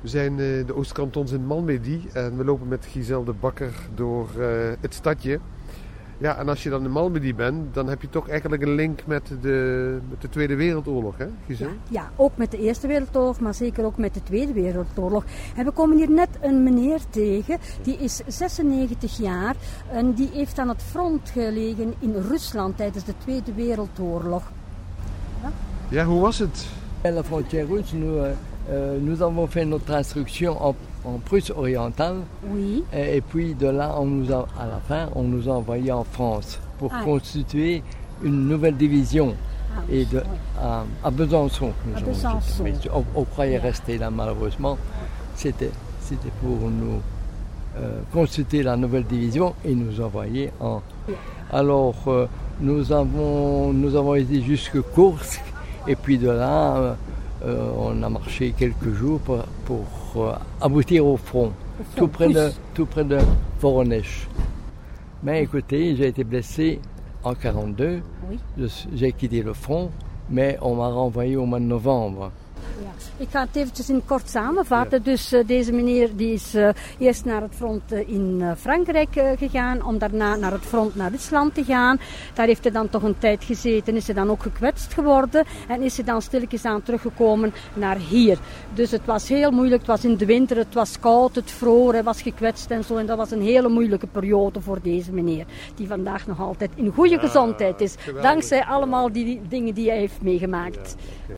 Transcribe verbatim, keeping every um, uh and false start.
We zijn uh, de Oostkantons in Malmedy en we lopen met Giselle de Bakker door uh, het stadje. Ja, en als je dan in Malmedy bent, dan heb je toch eigenlijk een link met de, met de Tweede Wereldoorlog, hè, Giselle? Ja, ja, ook met de Eerste Wereldoorlog, maar zeker ook met de Tweede Wereldoorlog. En we komen hier net een meneer tegen, die is zesennegentig jaar en die heeft aan het front gelegen in Rusland tijdens de Tweede Wereldoorlog. Ja, ja, hoe was het? À la frontière russe, nous, euh, nous avons fait notre instruction en, en Prusse orientale. Oui. Et, et puis de là, on nous a, à la fin, on nous a envoyés en France pour ah. constituer une nouvelle division. Ah, et de, oui. à, à Besançon. À Besançon. Mais on, on croyait yeah. rester là, malheureusement. C'était, c'était pour nous euh, constituer la nouvelle division et nous envoyer en... Yeah. Alors, euh, nous, avons, nous avons été jusque Kursk. Et puis de là, euh, on a marché quelques jours pour, pour euh, aboutir au front, au front tout, près de, tout près de Voronezh. Mais écoutez, j'ai été blessé en quarante-deux, oui. Je, j'ai quitté le front, mais on m'a renvoyé au mois de novembre. Ja. Ik ga het eventjes in kort samenvatten. Ja. Dus uh, deze meneer die is uh, eerst naar het front uh, in uh, Frankrijk uh, gegaan, om daarna naar het front naar Rusland te gaan. Daar heeft hij dan toch een tijd gezeten, is hij dan ook gekwetst geworden en is hij dan stilletjes aan teruggekomen naar hier. Dus het was heel moeilijk, het was in de winter, het was koud, het vroor, hij was gekwetst en zo. En dat was een hele moeilijke periode voor deze meneer, die vandaag nog altijd in goede ja, gezondheid is. Geweldig. Dankzij allemaal die dingen die hij heeft meegemaakt. Ja, okay.